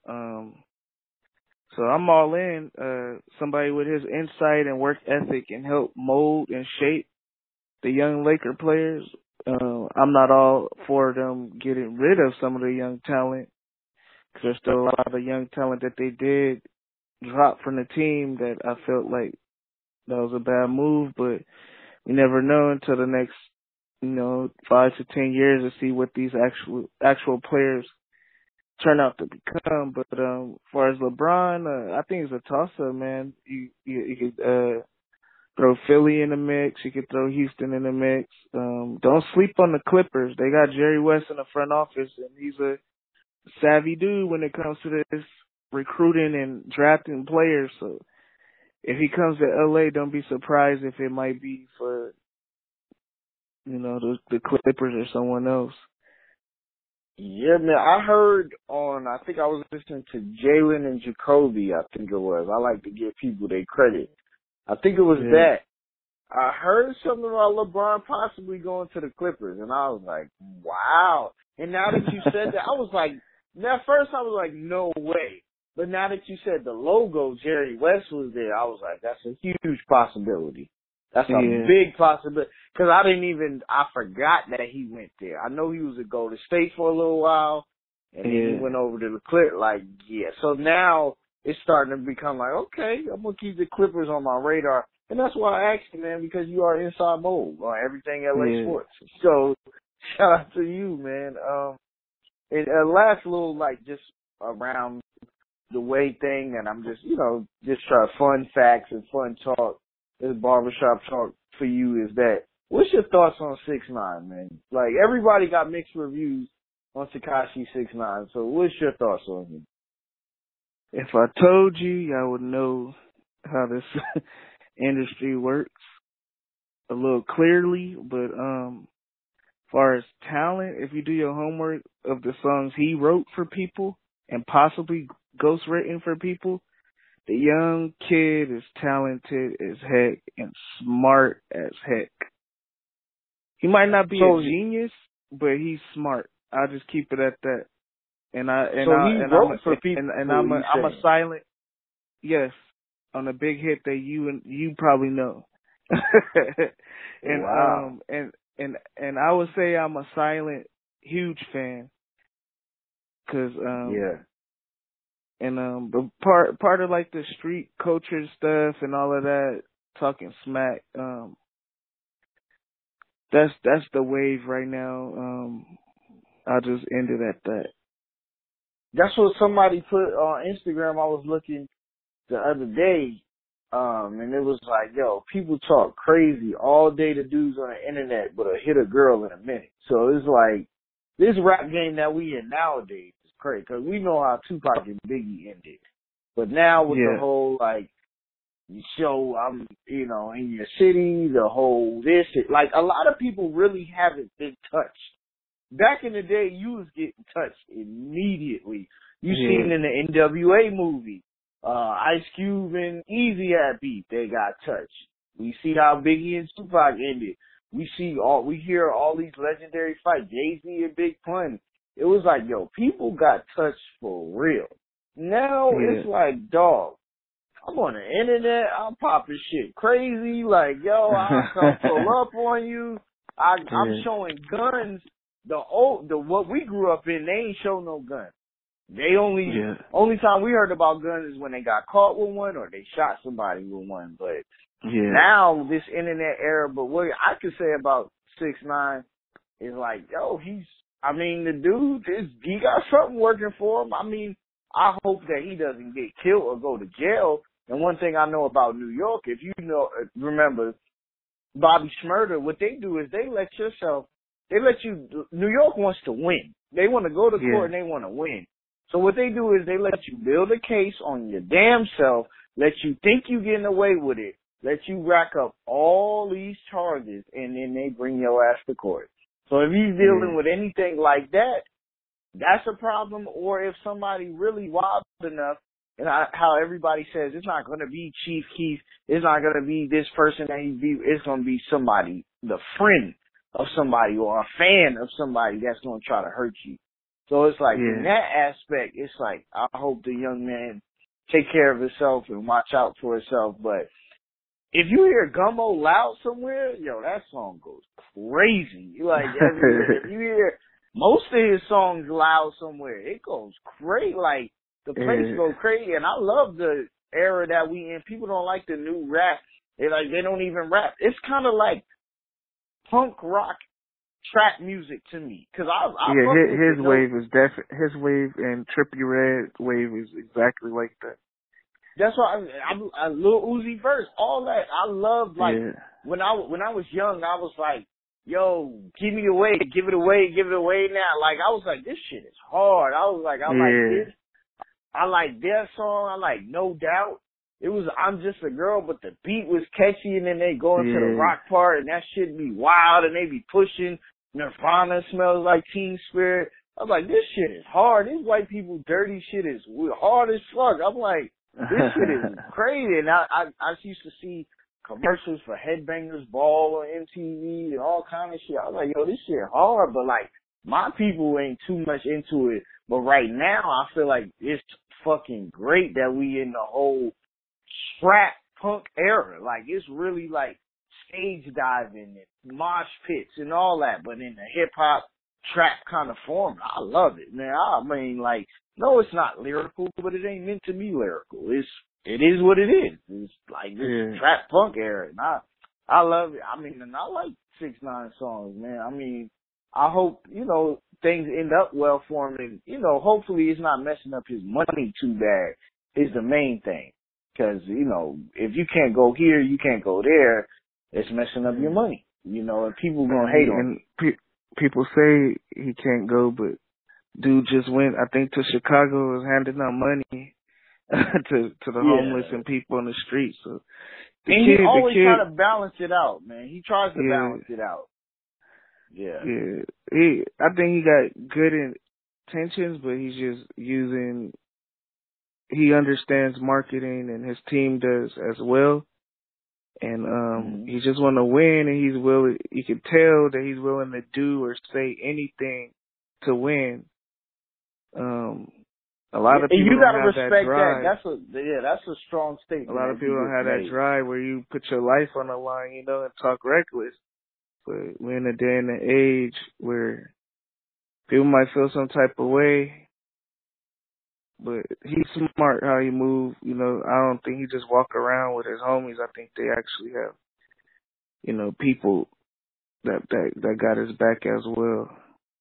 So I'm all in. Somebody with his insight and work ethic and help mold and shape the young Laker players. I'm not all for them getting rid of some of the young talent, because there's still a lot of young talent that they did drop from the team that I felt like that was a bad move, but we never know until the next 5 to 10 years to see what these actual players turn out to become. But as far as LeBron, I think it's a toss up, man. You could throw Philly in the mix, you could throw Houston in the mix. Don't sleep on the Clippers. They got Jerry West in the front office, and he's a savvy dude when it comes to this recruiting and drafting players. So if he comes to LA, don't be surprised if it might be for the Clippers or someone else.
Yeah, man. I heard I think I was listening to Jalen and Jacoby, I think it was. I like to give people their credit. I think it was that. I heard something about LeBron possibly going to the Clippers, and I was like, wow. And now that you said that, I was like, at first I was like, no way. But now that you said the logo, Jerry West was there, I was like, that's a huge possibility. That's a big possibility. Because I forgot that he went there. I know he was at Golden State for a little while, and then he went over to the Clippers. So now it's starting to become like, okay, I'm going to keep the Clippers on my radar. And that's why I asked you, man, because you are inside mode on everything LA sports. So shout out to you, man. And last little, just around the way thing, and I'm just, just try fun facts and fun talk. This barbershop talk for you is that, what's your thoughts on 6ix9ine, man? Like, everybody got mixed reviews on Tekashi 6ix9ine, so what's your thoughts on him?
If I told you, y'all would know how this industry works a little clearly, but as far as talent, if you do your homework of the songs he wrote for people and possibly ghostwritten for people, the young kid is talented as heck and smart as heck. He might not be a genius, but he's smart. I'll just keep it at that. He wrote for people. And I'm a silent yes on a big hit that you probably know. And
wow.
And I would say I'm a silent huge fan, cause And but part of like the street culture stuff and all of that, talking smack, that's the wave right now. I'll just end it at that.
That's what somebody put on Instagram. I was looking the other day, and it was like, yo, people talk crazy all day to dudes on the internet, but hit a girl in a minute. So it's like, this rap game that we in nowadays is crazy, because we know how Tupac and Biggie ended. But now with the whole, like, you show I'm, in your city, the whole this, like, a lot of people really haven't been touched. Back in the day, you was getting touched immediately. You seen in the NWA movie, Ice Cube and Easy had beef. They got touched. We see how Biggie and Tupac ended. We hear all these legendary fights. Jay-Z and Big Pun. It was like, yo, people got touched for real. Now it's like, dog, I'm on the internet. I'm popping shit crazy. Like, yo, I'll come pull up on you. I'm showing guns. What we grew up in, they ain't show no guns. They only time we heard about guns is when they got caught with one or they shot somebody with one. But now this internet era, but what I could say about 6ix9ine is like, yo, the dude he got something working for him. I mean, I hope that he doesn't get killed or go to jail. And one thing I know about New York, if you remember Bobby Shmurda, what they do is they let New York wants to win. They want to go to court and they want to win. So what they do is they let you build a case on your damn self, let you think you getting away with it, let you rack up all these charges, and then they bring your ass to court. So if he's dealing with anything like that, that's a problem. Or if somebody really wild enough, and how everybody says it's not going to be Chief Keef, it's not going to be this person that it's going to be somebody, the friend of somebody or a fan of somebody that's going to try to hurt you. So it's like, in that aspect, it's like, I hope the young man take care of himself and watch out for himself. But if you hear Gummo loud somewhere, yo, that song goes crazy. Like, if you hear most of his songs loud somewhere, it goes crazy. Like, the place goes crazy. And I love the era that we in. People don't like the new rap. They don't even rap. It's kind of like punk rock trap music to me. Cause I
Yeah,
fuck with
his wave is his wave and Trippie Redd wave is exactly like that.
That's why I Lil Uzi Vert, all that. I love, like,
Yeah.
when I was young, I was like, yo, give it away now. Like, I was like, this shit is hard. I was like, I like this. I like their song. I like No Doubt. It was I'm Just a Girl, but the beat was catchy, and then they go into the rock part, and that shit be wild, and they be pushing. Nirvana Smells Like Teen Spirit. I was like, this shit is hard. This white people dirty shit is hard as fuck. I'm like, this shit is crazy. And I used to see commercials for Headbangers Ball on MTV and all kind of shit. I was like, yo, this shit hard, but like, my people ain't too much into it. But right now, I feel like it's fucking great that we in the whole trap punk era. Like, it's really like stage diving and mosh pits and all that, but in the hip hop trap kind of form. I love it, man. I mean, like, no, it's not lyrical, but it ain't meant to be lyrical. It is what it is. It's like this trap punk era, and I love it. I mean, and I like 6ix9ine songs, man. I mean, I hope, you know, things end up well for him, and, you know, hopefully it's not messing up his money too bad is the main thing. Because, you know, if you can't go here, you can't go there, it's messing up your money, you know, and people gonna hate on him.
People say he can't go, but dude just went, I think, to Chicago, was handing out money to the homeless and people on the street. So
he always try to balance it out, man. He tries to balance it out. Yeah.
I think he got good intentions, but he's just he understands marketing, and his team does as well. And he just want to win, and he's willing. You can tell that he's willing to do or say anything to win. A lot of people
you gotta
don't have
respect
that drive.
That's a strong statement.
A lot of people don't have that drive where you put your life on the line, you know, and talk reckless. But we're in a day and an age where people might feel some type of way, but he's smart how he moves. You know, I don't think he just walk around with his homies. I think they actually have, you know, people that got his back as well.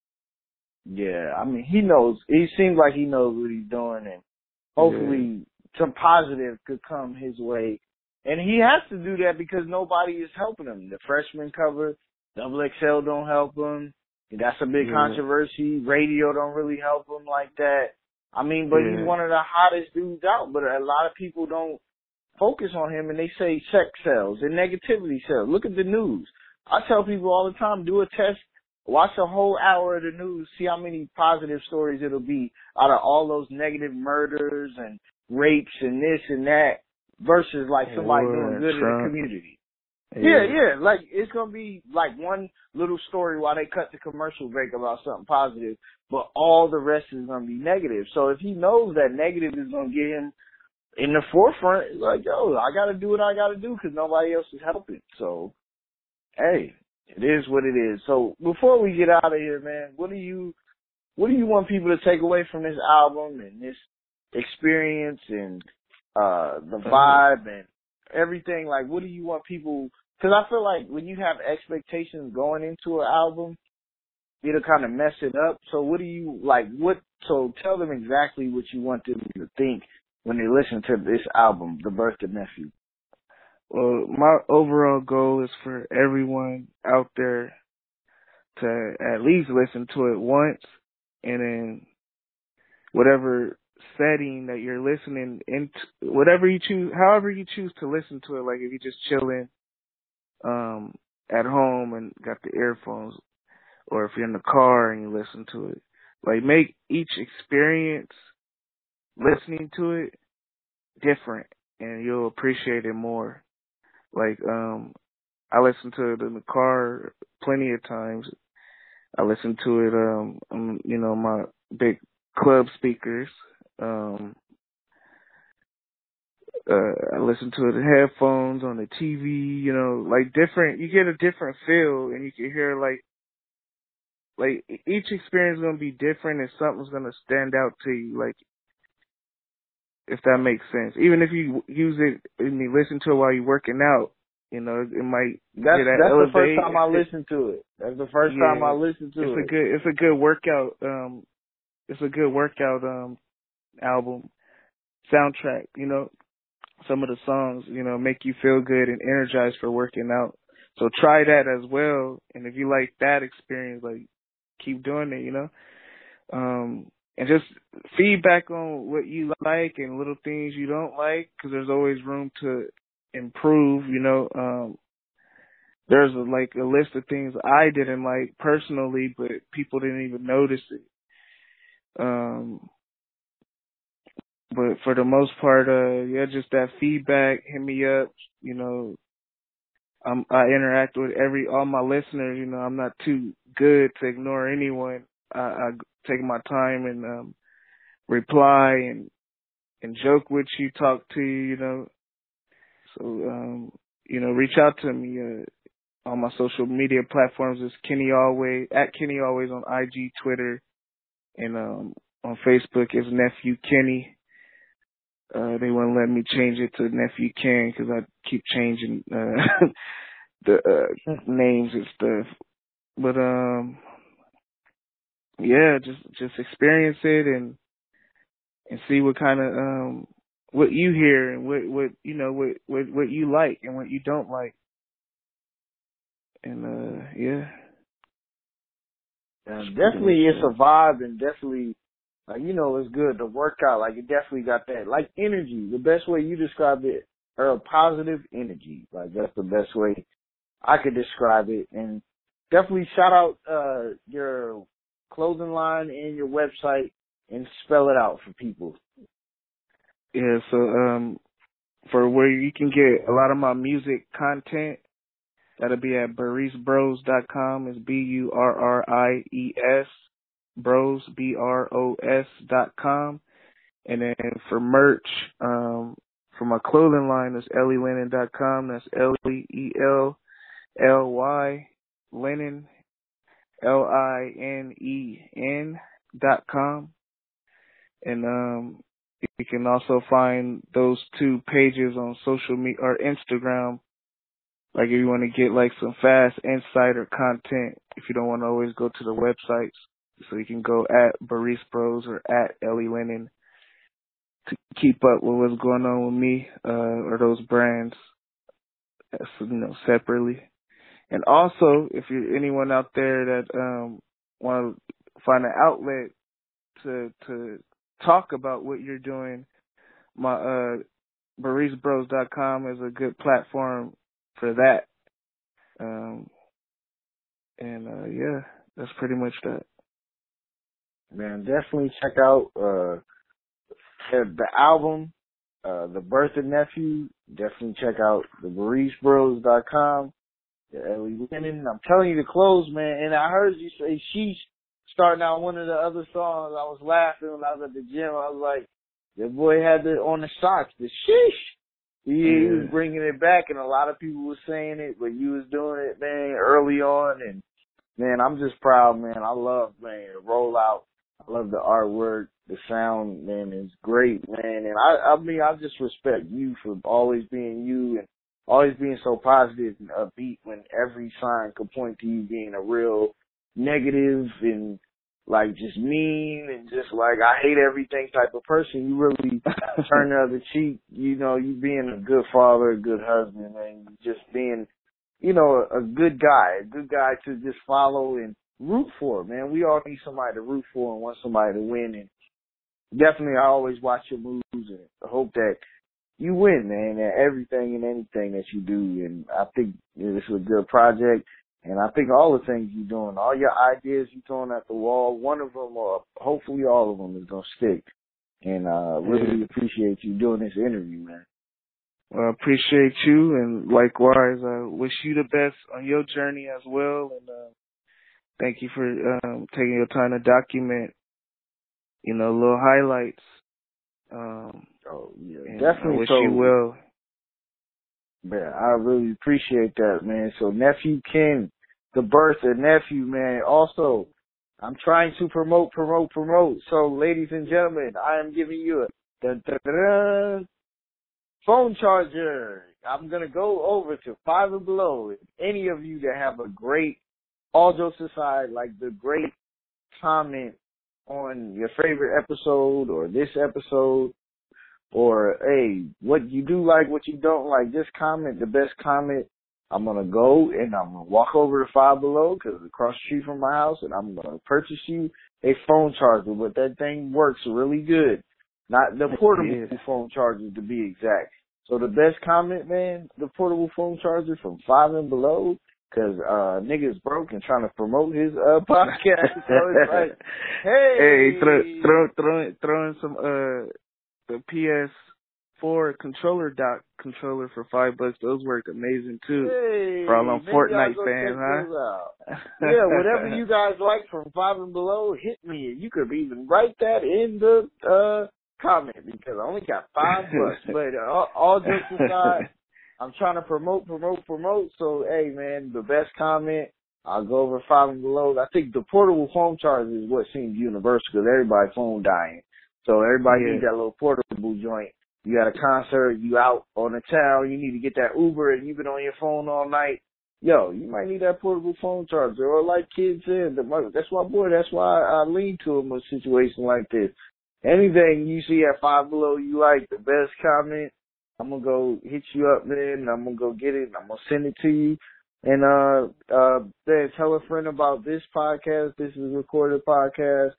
Yeah, I mean, he knows. He seems like he knows what he's doing, and hopefully some positive could come his way. And he has to do that because nobody is helping him. The freshman cover, Double XL don't help him. That's a big controversy. Radio don't really help him like that. I mean, but he's one of the hottest dudes out. But a lot of people don't focus on him, and they say sex sells and negativity sells. Look at the news. I tell people all the time, do a test. Watch a whole hour of the news, see how many positive stories it'll be out of all those negative murders and rapes and this and that versus like somebody doing good in the community. Yeah. Like, it's going to be like one little story while they cut the commercial break about something positive, but all the rest is going to be negative. So if he knows that negative is going to get him in the forefront, like, yo, I got to do what I got to do because nobody else is helping. So, hey. It is what it is. So before we get out of here, man, what do you want people to take away from this album and this experience and the vibe and everything? Like, what do you want people? Because I feel like when you have expectations going into an album, it'll kind of mess it up. So what do you like? So tell them exactly what you want them to think when they listen to this album, The Birth of Nephew.
Well, my overall goal is for everyone out there to at least listen to it once, and then whatever setting that you're listening into, whatever you choose, however you choose to listen to it, like if you're just chilling at home and got the earphones, or if you're in the car and you listen to it, like make each experience listening to it different, and you'll appreciate it more. Like, I listen to it in the car plenty of times. I listen to it, you know, my big club speakers. I listen to it in headphones, on the TV, you know, like different, you get a different feel, and you can hear like each experience is going to be different, and something's going to stand out to you, like, if that makes sense. Even if you use it and you listen to it while you're working out, You know, it might
That's
that
that's the first
elevate.
time I listened to it. That's the first time I listened to it.
It's a good workout. It's a good workout album soundtrack. You know, some of the songs, you know, make you feel good and energized for working out. So try that as well. And if you like that experience, like keep doing it, you know. And just feedback on what you like and little things you don't like, because there's always room to improve, you know. There's a list of things I didn't like personally, but people didn't even notice it. But for the most part, yeah, just that feedback, hit me up, you know. I interact with all my listeners, you know. I'm not too good to ignore anyone. I take my time and reply and joke with you, talk to you, you know. So you know, reach out to me on my social media platforms. Is Kenny Always at Kenny Always on IG, Twitter, and on Facebook is Nephew Kenny. They wouldn't let me change it to Nephew Ken because I keep changing the names and stuff. But yeah, just experience it and see what kind of what you hear and what you know what you like and what you don't like. And yeah.
Definitely it's a vibe, and definitely like, you know, it's good to work out. Like, it definitely got that like energy. The best way you described it, or positive energy. Like, that's the best way I could describe it. And definitely shout out your clothing line and your website and spell it out for people.
Yeah, so for where you can get a lot of my music content, that'll be at burriesbros.com. It's BURRIES Bros, BROS.com. And then for merch, for my clothing line, it's ellylinen.com. That's LEELLY linen, LINEN.com. And you can also find those two pages on social media or Instagram. Like if you want to get like some fast insider content, if you don't want to always go to the websites, so you can go at Burries Bros or at Ellie Linen to keep up with what's going on with me or those brands, you know, separately. And also, if you're anyone out there that want to find an outlet to talk about what you're doing, my burriesbros.com is a good platform for that. Yeah, that's pretty much that.
Man, definitely check out the album, The Birth of Nephew. Definitely check out the burriesbros.com. Ellie Linen. I'm telling you, the clothes, man. And I heard you say sheesh starting out one of the other songs. I was laughing when I was at the gym. I was like, the boy had on the socks, the sheesh. He was bringing it back, and a lot of people were saying it, but you was doing it, man, early on. And man, I'm just proud, man. I love, man, the rollout. I love the artwork. The sound, man, is great, man. And I mean, I just respect you for always being you and always being so positive and upbeat when every sign could point to you being a real negative and like just mean and just like I hate everything type of person. You really turn the other cheek. You know, you being a good father, a good husband, and just being, you know, a good guy to just follow and root for, man. We all need somebody to root for and want somebody to win. And definitely I always watch your moves and I hope that you win, man, at everything and anything that you do. And I think this is a good project. And I think all the things you're doing, all your ideas you're throwing at the wall, one of them or hopefully all of them is going to stick. And really appreciate you doing this interview, man.
Well, I appreciate you, and likewise, I wish you the best on your journey as well. And thank you for taking your time to document, you know, little highlights.
Oh, yeah,
I
definitely.
wish you well.
Man, I really appreciate that, man. So Nephew Ken, The Birth of Nephew, man. Also, I'm trying to promote. So, ladies and gentlemen, I am giving you a phone charger. I'm going to go over to Five and Below. Any of you that have a great, all jokes aside, like the great comment on your favorite episode or this episode, or, hey, what you do like, what you don't like, just comment the best comment. I'm going to go and I'm going to walk over to Five Below because it's across the street from my house, and I'm going to purchase you a phone charger. But that thing works really good. Not the portable phone charger, to be exact. So the best comment, man, the portable phone charger from Five and Below, because nigga's broke and trying to promote his podcast. So it's like, hey,
throw in some the PS4 controller dock controller for $5. Those work amazing too.
Hey,
for all them Fortnite fans, huh?
Yeah, whatever you guys like from Five and Below, hit me. You could even write that in the comment, because I only got $5. But all jokes aside, I'm trying to promote. So hey, man, the best comment, I'll go over Five and Below. I think the portable phone charger is what seems universal because everybody's phone dying. So everybody needs that little portable joint. You got a concert, you out on the town, you need to get that Uber and you've been on your phone all night. Yo, you might need that portable phone charger. Or like kids said, that's my boy. That's why I lean to him in a situation like this. Anything you see at Five Below you like, the best comment, I'm going to go hit you up, man. I'm going to go get it. I'm going to send it to you. And then tell a friend about this podcast. This is a recorded podcast.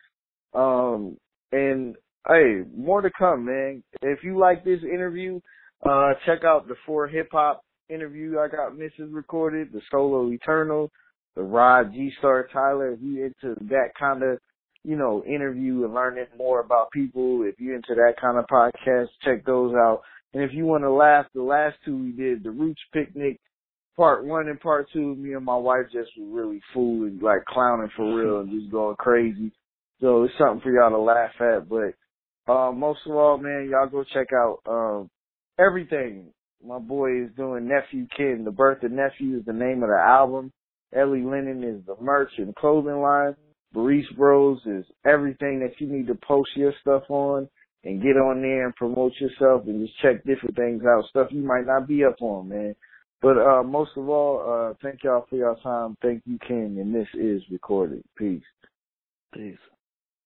And hey, more to come, man. If you like this interview, check out the 4 Hip Hop interview I got Mrs. recorded, the Solo Eternal, the Rod G-Star Tyler. If you into that kind of, interview and learning more about people, if you're into that kind of podcast, check those out. And if you want to laugh, the last 2 we did, the Roots Picnic, part 1 and part 2, me and my wife just were really fooling, like clowning for real and just going crazy. So it's something for y'all to laugh at. But most of all, man, y'all go check out everything my boy is doing. Nephew Ken, The Birth of Nephew is the name of the album. Ellie Lennon is the merch and clothing line. Baris Bros is everything that you need to post your stuff on and get on there and promote yourself and just check different things out, stuff you might not be up on, man. But most of all, thank y'all for your time. Thank you, Ken, and this is recorded. Peace.
Peace.